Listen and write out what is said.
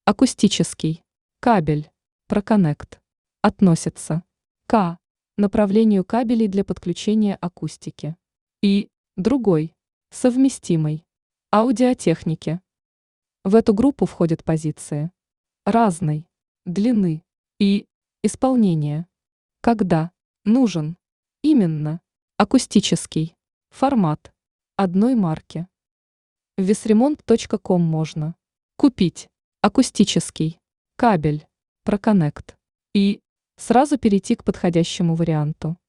Акустический кабель Проконнект относится к направлению кабелей для подключения акустики и другой совместимой аудиотехники. В эту группу входят позиции разной длины и исполнения, когда нужен именно акустический формат одной марки. В visremont.com можно купить акустический кабель Проконнект и сразу перейти к подходящему варианту.